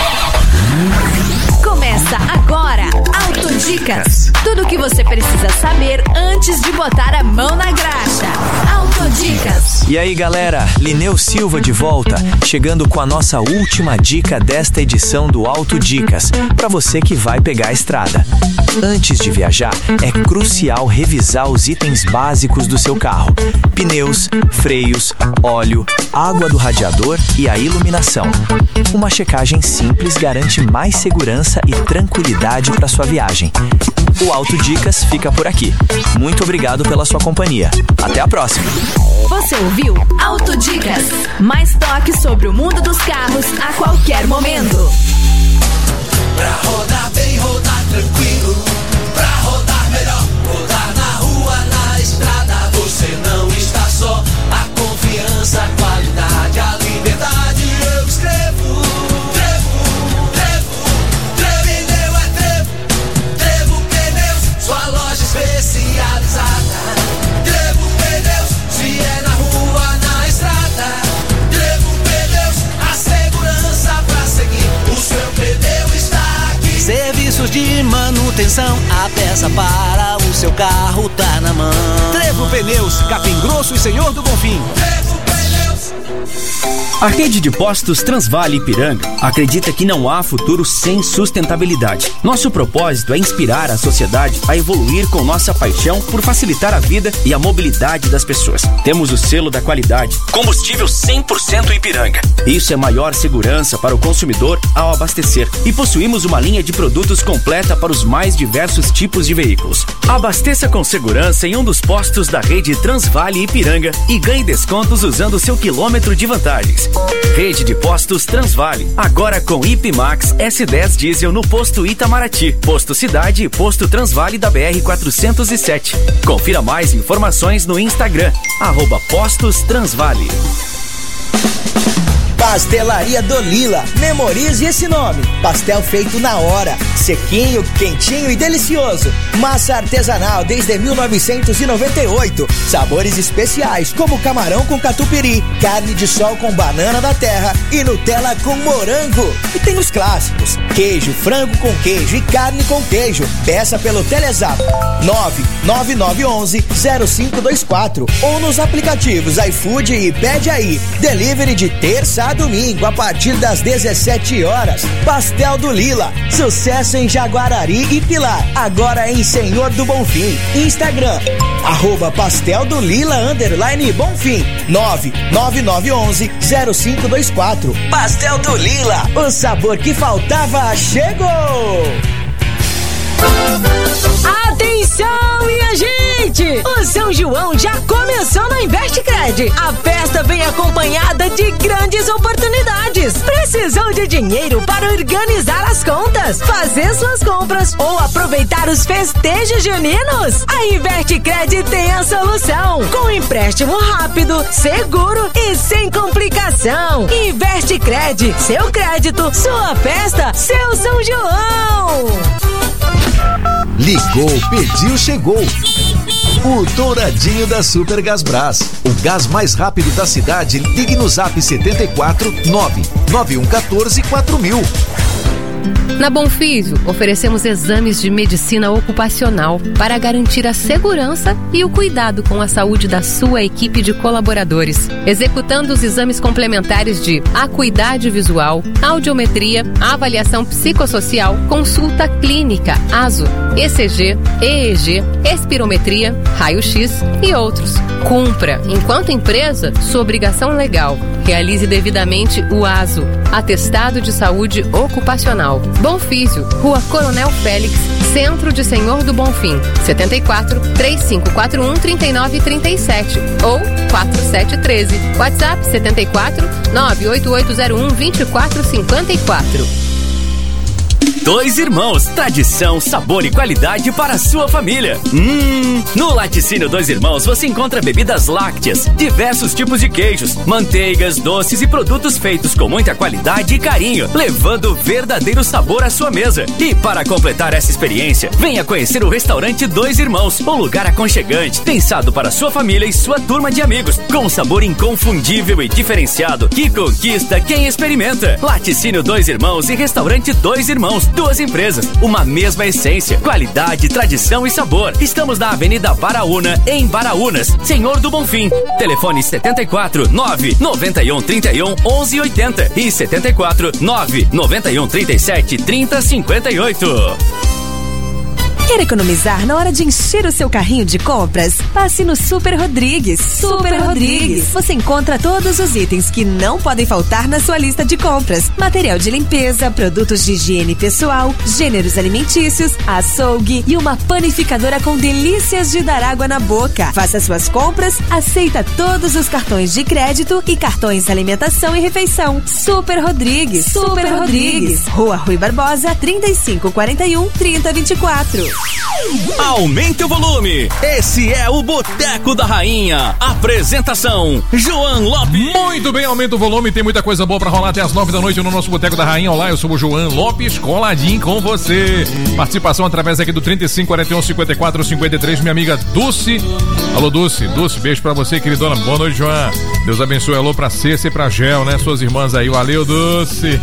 Começa agora, Autodicas. Tudo o que você precisa saber antes de botar a mão na graxa. Autodicas. E aí, galera, Lineu Silva de volta, chegando com a nossa última dica desta edição do Autodicas, para você que vai pegar a estrada. Antes de viajar, é crucial revisar os itens básicos do seu carro: pneus, freios, óleo, água do radiador e a iluminação. Uma checagem simples garante mais segurança e tranquilidade para sua viagem. O Autodicas fica por aqui. Muito obrigado pela sua companhia. Até a próxima. Você ouviu Autodicas. Mais toques sobre o mundo dos carros a qualquer momento. Pra rodar bem, rodar tranquilo. Pra rodar melhor, rodar na rua, na estrada. Você não está só. A confiança, a qualidade, a liberdade. Eu escrevo. Trevo, Trevo, Trevo. Pneu é Trevo. Trevo Pneus, sua loja especializada. Trevo Pneus, se é na rua, na estrada. Trevo Pneus, a segurança pra seguir. O seu pneu está aqui. Serviços de manutenção, a peça para o seu carro tá na mão. Trevo Pneus, Capim Grosso e Senhor do Bonfim. Trevo Pneus. A rede de postos Transvale Ipiranga acredita que não há futuro sem sustentabilidade. Nosso propósito é inspirar a sociedade a evoluir com nossa paixão por facilitar a vida e a mobilidade das pessoas. Temos o selo da qualidade, combustível cem por cento Ipiranga. Isso é maior segurança para o consumidor ao abastecer. E possuímos uma linha de produtos completa para os mais diversos tipos de veículos. Abasteça com segurança em um dos postos da rede Transvale Ipiranga e ganhe descontos usando o seu quilômetro de vantagens. Rede de postos Transvale, agora com Ipimax S dez Diesel no posto Itamaraty, posto Cidade e posto Transvale da B R quatrocentos e sete. Confira mais informações no Instagram, arroba Postos Transvale. Pastelaria do Lila. Memorize esse nome. Pastel feito na hora, sequinho, quentinho e delicioso. Massa artesanal desde mil novecentos e noventa e oito. Sabores especiais como camarão com catupiry, carne de sol com banana da terra e Nutella com morango. E tem os clássicos: queijo, frango com queijo e carne com queijo. Peça pelo Telezap nove nove nove um um zero cinco dois quatro ou nos aplicativos iFood e Pede Aí. Delivery de terça a domingo a partir das dezessete horas. Pastel do Lila, sucesso em Jaguarari e Pilar, agora em Senhor do Bonfim. Instagram, arroba Pastel do Lila underline Bonfim. nove nove nove um um zero cinco dois quatro. Pastel do Lila, o sabor que faltava chegou! Atenção, minha gente! O São João já começou na Investcred. A festa vem acompanhada de grandes oportunidades. Precisou de dinheiro para organizar as contas, fazer suas compras ou aproveitar os festejos juninos? A Investcred tem a solução, com empréstimo rápido, seguro e sem complicação. Investcred, seu crédito, sua festa, seu São João! Ligou, pediu, chegou. O Douradinho da Super Gasbras. O gás mais rápido da cidade. Ligue no zap setenta e quatro, nove nove um um quatro, quatro mil. Na Bonfísio, oferecemos exames de medicina ocupacional para garantir a segurança e o cuidado com a saúde da sua equipe de colaboradores, executando os exames complementares de acuidade visual, audiometria, avaliação psicossocial, consulta clínica, A S O, E C G, E E G, espirometria, raio-x e outros. Cumpra, enquanto empresa, sua obrigação legal. Realize devidamente o A S O, Atestado de Saúde Ocupacional. Bonfísio, Rua Coronel Félix, Centro de Senhor do Bonfim, setenta e quatro, três cinco quatro um, trinta e nove trinta e sete ou quatro sete um três. WhatsApp setenta e quatro, nove oito oito zero um, dois quatro cinco quatro. Dois Irmãos, tradição, sabor e qualidade para a sua família. Hum, no Laticínio Dois Irmãos você encontra bebidas lácteas, diversos tipos de queijos, manteigas, doces e produtos feitos com muita qualidade e carinho, levando verdadeiro sabor à sua mesa. E para completar essa experiência, venha conhecer o restaurante Dois Irmãos, um lugar aconchegante, pensado para sua família e sua turma de amigos, com um sabor inconfundível e diferenciado que conquista quem experimenta. Laticínio Dois Irmãos e Restaurante Dois Irmãos, duas empresas, uma mesma essência, qualidade, tradição e sabor. Estamos na Avenida Baraúna, em Baraúnas, Senhor do Bonfim. Telefone setenta e quatro, nove nove um, trinta e um, onze oitenta e setenta e quatro, nove nove um, trinta e sete, trinta, cinquenta e oito. Quer economizar na hora de encher o seu carrinho de compras? Passe no Super Rodrigues. Super Rodrigues. Você encontra todos os itens que não podem faltar na sua lista de compras. Material de limpeza, produtos de higiene pessoal, gêneros alimentícios, açougue e uma panificadora com delícias de dar água na boca. Faça suas compras, aceita todos os cartões de crédito e cartões alimentação e refeição. Super Rodrigues. Super Rodrigues. Rua Rui Barbosa, trinta e cinco, quarenta e um, trinta, vinte e quatro. Aumente o volume. Esse é o Boteco da Rainha. Apresentação: João Lopes. Muito bem, aumenta o volume. Tem muita coisa boa pra rolar até as nove da noite no nosso Boteco da Rainha. Olá, eu sou o João Lopes, coladinho com você. Participação através aqui do trinta e cinco, quarenta e um, cinquenta e quatro, cinquenta e três. Minha amiga Dulce. Alô, Dulce. Dulce, beijo pra você, queridona. Boa noite, João. Deus abençoe. Alô pra Cessa e pra Gel, né? Suas irmãs aí. Valeu, Dulce.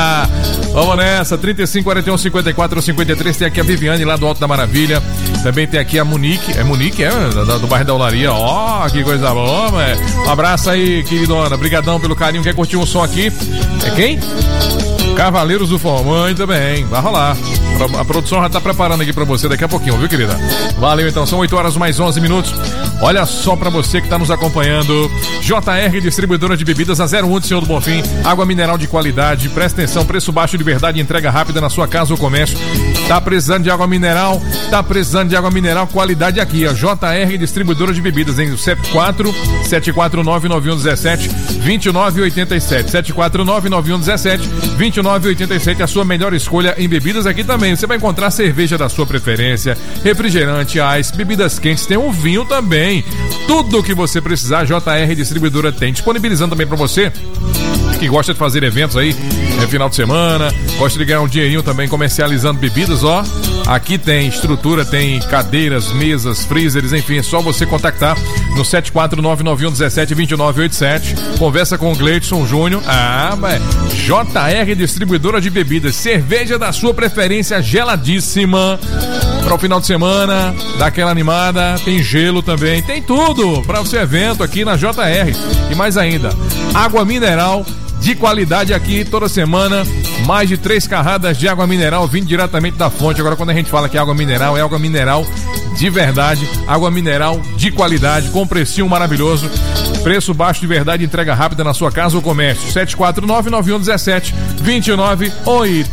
Vamos nessa. trinta e cinco, quarenta e um, cinquenta e quatro, cinquenta e três. Tem aqui a Viviane lá do Alto da Maravilha. Também tem aqui a Monique. É Monique, é? Do bairro da Olaria. Ó, oh, que coisa boa, velho. Um abraço aí, queridona. Obrigadão pelo carinho. Quer curtir um som aqui? É quem? Cavaleiros do Forró. Muito bem, vai rolar. A produção já tá preparando aqui pra você daqui a pouquinho, viu, querida? Valeu, então. São oito horas mais onze minutos. Olha só pra você que tá nos acompanhando. J R Distribuidora de Bebidas, a zero um de Senhor do Bonfim. Água mineral de qualidade. Presta atenção, preço baixo de verdade, entrega rápida na sua casa ou comércio. Tá precisando de água mineral? Tá precisando de água mineral, qualidade aqui, ó. J R Distribuidora de Bebidas, em sete quatro sete quatro nove nove um um sete dois nove oito sete. sete quatro nove nove um um sete dois nove oito sete. A sua melhor escolha em bebidas aqui também. Você vai encontrar cerveja da sua preferência, refrigerante, ice, bebidas quentes, tem um vinho também. Tudo o que você precisar, J R Distribuidora tem. Disponibilizando também pra você que gosta de fazer eventos aí, é final de semana, gosta de ganhar um dinheirinho também comercializando bebidas, ó. Aqui tem estrutura, tem cadeiras, mesas, freezers, enfim, é só você contactar no sete quatro nove nove um um sete dois nove oito sete. Conversa com o Gleidson Júnior. Ah, mas J R Distribuidora de Bebidas, cerveja da sua preferência, geladíssima. Para o final de semana, dá aquela animada, tem gelo também, tem tudo para o seu evento aqui na J R. E mais ainda, água mineral de qualidade aqui toda semana, mais de três carradas de água mineral vindo diretamente da fonte. Agora, quando a gente fala que é água mineral, é água mineral de verdade, água mineral de qualidade, com precinho maravilhoso, preço baixo de verdade, entrega rápida na sua casa ou comércio. Sete quatro nove nove um um sete dois nove oito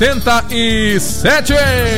sete.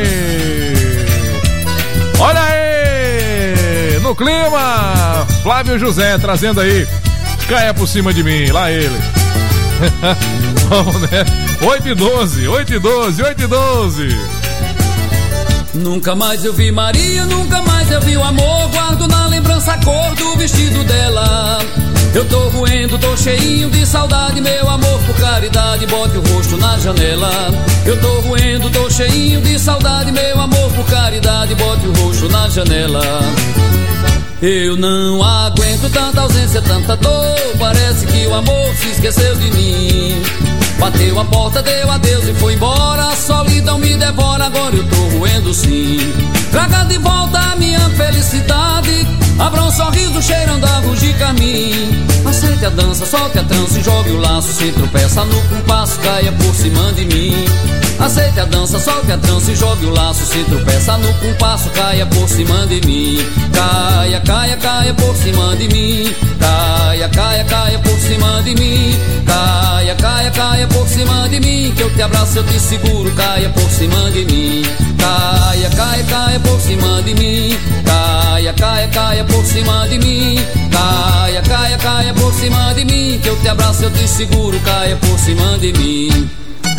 Olha aí, no clima, Flávio José trazendo aí, caia por cima de mim, lá ele. Vamos, né? oito e doze, oito e doze, oito e doze. Nunca mais eu vi Maria, nunca mais eu vi o amor. Guardo na lembrança a cor do vestido dela. Eu tô roendo, tô cheinho de saudade, meu amor, por caridade, bote o rosto na janela. Eu tô roendo, tô cheinho de saudade, meu amor, por caridade, bote o rosto na janela. Eu não aguento tanta ausência, tanta dor. parece que o amor se esqueceu de mim. Bateu a porta, deu adeus e foi embora. A solidão me devora, agora eu tô roendo sim. Traga de volta a minha felicidade. Abra um sorriso cheirando a luz de carmim. Aceite a dança, solte a trança e jogue o laço. Se tropeça no compasso, caia por cima de mim. Aceite a dança, solte a trança e jogue o laço. Se tropeça no compasso, caia por cima de mim. Caia, caia, caia por cima de mim. Caia, caia, caia por cima de mim. Caia, caia, caia por cima de mim. Que eu te abraço, eu te seguro, caia por cima de mim. Caia, caia, caia por cima de mim. Caia, caia, caia por cima de mim. Caia, caia, caia por cima de mim. Que eu te abraço, eu te seguro, caia por cima de mim.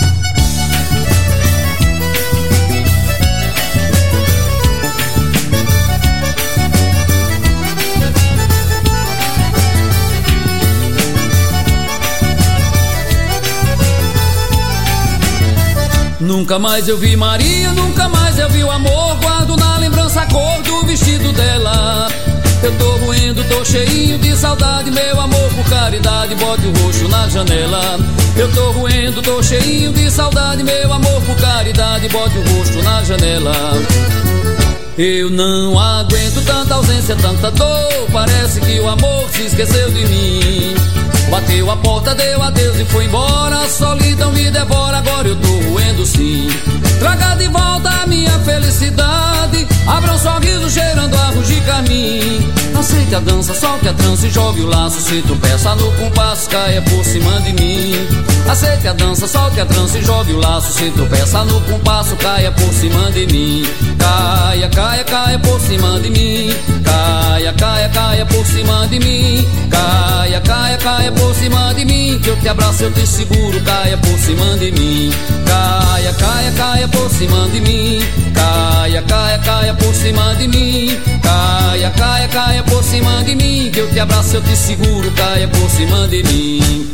Nunca mais eu vi Maria, nunca mais eu vi o amor. Guardo na lembrança a cor do vestido dela. Eu tô roendo, tô cheinho de saudade. Meu amor, por caridade, bote o rosto na janela. Eu tô roendo, tô cheinho de saudade. Meu amor, por caridade, bote o rosto na janela. Eu não aguento tanta ausência, tanta dor. Parece que o amor se esqueceu de mim. Bateu a porta, deu adeus e foi embora. A solidão me devora, agora eu tô roendo sim. Traga de volta a minha felicidade. Abra um sorriso cheirando a luz de carmim. Aceite a dança, solte a trança e jogue o laço. Se tropeça no compasso, caia por cima de mim. Aceite a dança, solte a trança e jogue o laço. Se tropeça no compasso, caia por cima de mim. Caia, caia, caia por cima de mim. Caia, caia, caia por cima de mim. Caia, caia, caia por cima de mim. Que eu te abraço, eu te seguro, caia por cima de mim. Caia, caia, caia por cima de mim. Caia, caia, caia por cima de mim. Caia, caia, caia por cima de mim. Que eu te abraço, eu te seguro, caia por cima de mim.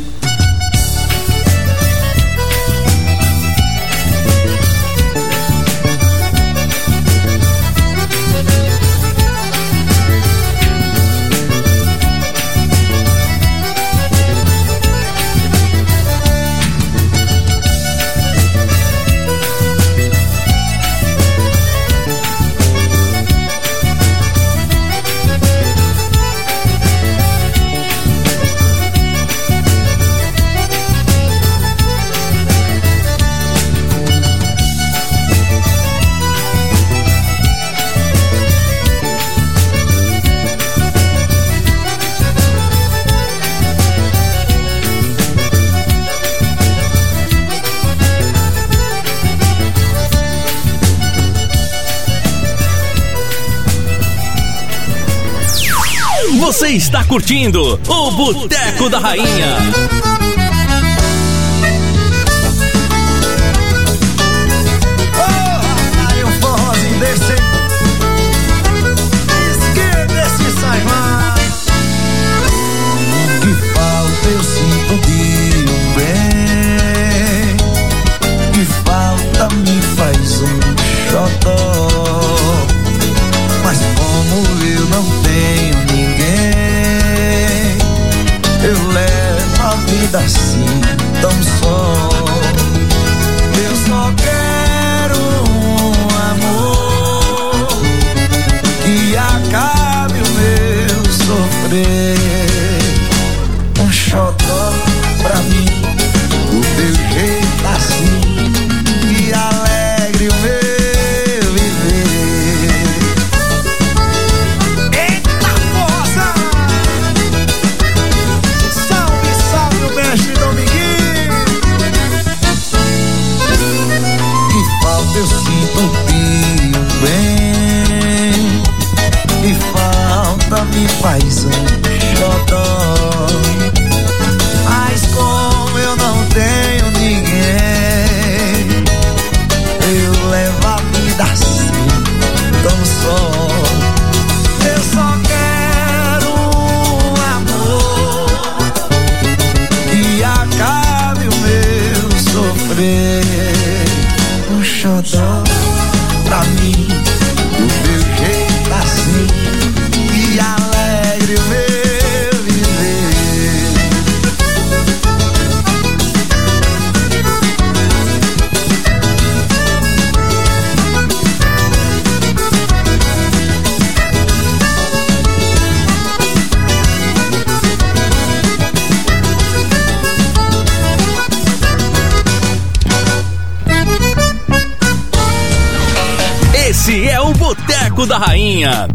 Você está curtindo o Boteco da Rainha. Oh, aí um forrozinho desse. Esquerda desse sai mais. Que falta eu sinto de um bem. Que falta me faz um xodó. Mas como eu não tenho ninguém, eu levo a vida assim tão só. Eu só quero um amor que acabe o meu sofrer. Um xodó pra mim, o teu jeito assim, que alegre o meu. Saco da Rainha.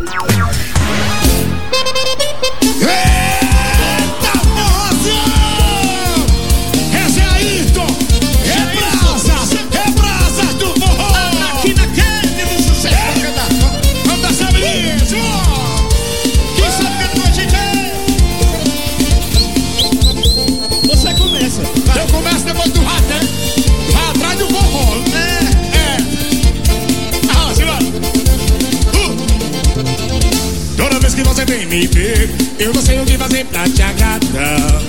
Vem me ver, eu não sei o que fazer pra te agradar.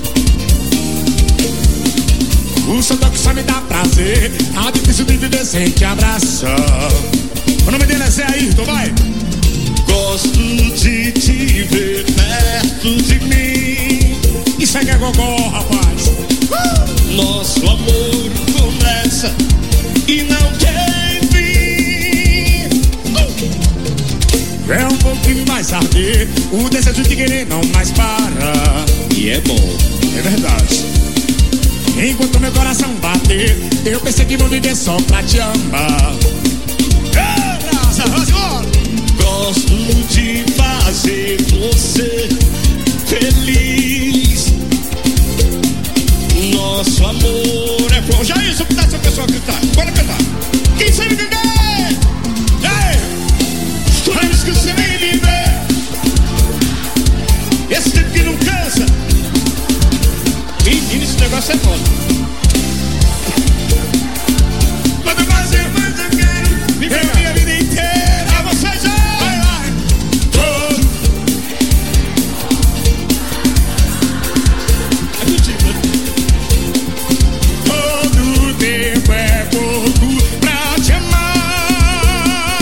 O seu toque só me dá prazer, tá difícil de viver sem te abraçar. O nome dele é Zé Ayrton, vai! Gosto de te ver perto de mim. Isso aí é gogó, rapaz. uh! Nosso amor começa e não tem fim. uh! É um pouquinho mais arder, o desejo de querer não mais para. E é bom, é verdade. Enquanto meu coração bater, eu pensei que vou viver só pra te amar. Gosto de fazer você feliz. Nosso amor é bom. Já isso, que essa pessoa cantar. Bora cantar. Quem sabe viver? Sonhos que você nem viver. Esse tempo que não cansa. Menino, esse negócio é foda. Quando fazer mais eu quero viver a minha vida inteira. É você já. Vai lá. Todo. É contigo. Todo tempo é pouco pra te amar.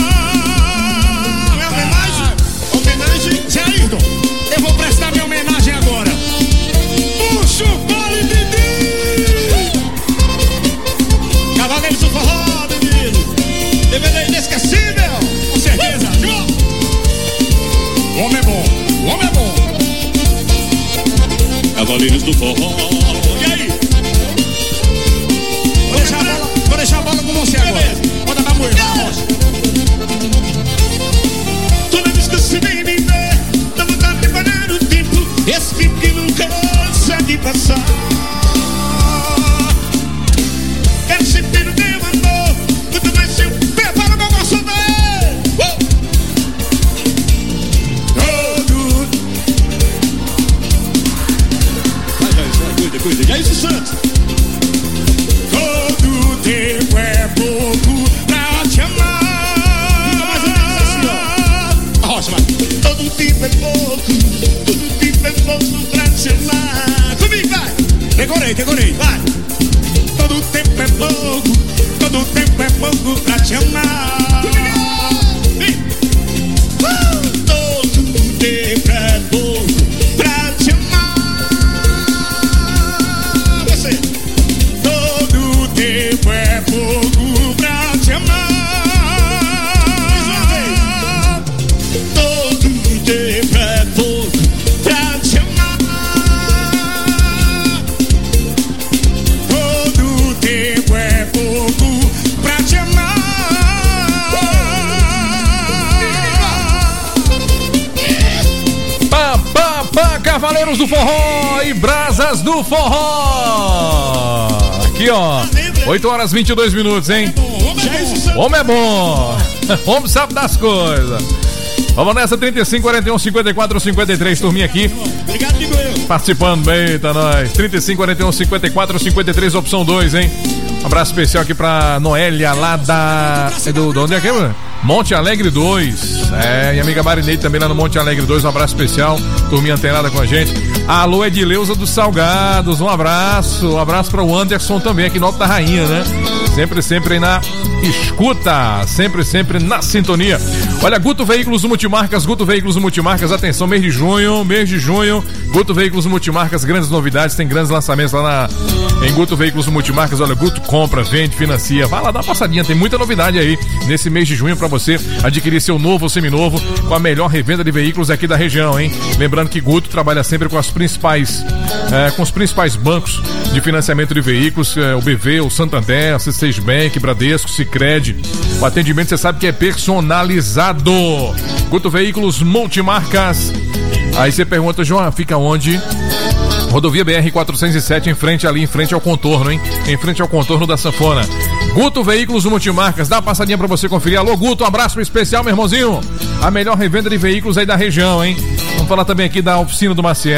Minha homenagem. Homenagem. Zé Ayrton, eu vou prestar minha homenagem agora. Puxa o colo de Didi. Cavaleiros do Forró, menino. D V D inesquecível. Com certeza. O homem é bom. O homem é bom. Cavaleiros do Forró. E aí? Vou deixar a bola, vou deixar a bola com você agora. Bota na moeda, na rocha. Toda vez que você vem me ver, dá vontade de parar o tempo. Esse tempo que nunca consegue passar. Quero sentir o teu amor. Muito mais seu pé para o meu coração daí. Todo. Vai, vai, vai, cuida, cuida. E aí, Santos? Todo tempo é pouco pra te amar. Fica mais ou menos assim, ó. Arrocha, vai. Todo tempo é pouco. Todo tempo é pouco pra te amar. Comigo, vai. Decorei, decorei, vai. Todo tempo é pouco. Todo tempo é pouco pra te amar. Vem. Uh! Todo tempo é pouco pra te amar. Você. Todo tempo é pouco pra te amar. Todo tempo é pouco pra te amar. Todo tempo é pouco pra te amar. Pá, pá, pá, Cavaleiros do Forró e Brasas do Forró. Aqui, ó. oito horas e vinte e dois minutos, hein? Homem é bom. Homem sabe das coisas. Vamos nessa, trinta e cinco, quarenta e um, cinquenta e quatro, cinquenta e três, turminha aqui. Obrigado, digo eu. Participando bem, tá nós. trinta e cinco, quarenta e um, cinquenta e quatro, cinquenta e três, opção dois, hein? Um abraço especial aqui pra Noélia, lá da... É do, de onde é que é, mano? Monte Alegre dois. É, minha amiga Marinei também lá no Monte Alegre dois. Um abraço especial. Turminha antenada com a gente. Alô, Edileuza dos Salgados. Um abraço. Um abraço para o Anderson também, aqui no Alto da Rainha, né? Sempre, sempre aí na escuta. Sempre, sempre na sintonia. Olha, Guto Veículos Multimarcas. Guto Veículos Multimarcas. Atenção, mês de junho. Mês de junho. Guto Veículos Multimarcas. Grandes novidades. Tem grandes lançamentos lá na, em Guto Veículos Multimarcas. Olha, Guto compra, vende, financia. Vai lá, dá uma passadinha. Tem muita novidade aí nesse mês de junho para você adquirir seu novo ou seminovo com a melhor revenda de veículos aqui da região, hein? Lembrando que Guto trabalha sempre com as principais é, com os principais bancos de financiamento de veículos, é, o B V, o Santander, a C seis Bank, Bradesco, Sicredi. O atendimento você sabe que é personalizado. Guto Veículos Multimarcas. Aí você pergunta, João, fica onde? Rodovia B R quatrocentos e sete, em frente ali, em frente ao contorno, hein? Em frente ao contorno da sanfona. Guto Veículos Multimarcas, dá uma passadinha pra você conferir. Alô, Guto, um abraço especial, meu irmãozinho. A melhor revenda de veículos aí da região, hein? Vamos falar também aqui da oficina do Maciel.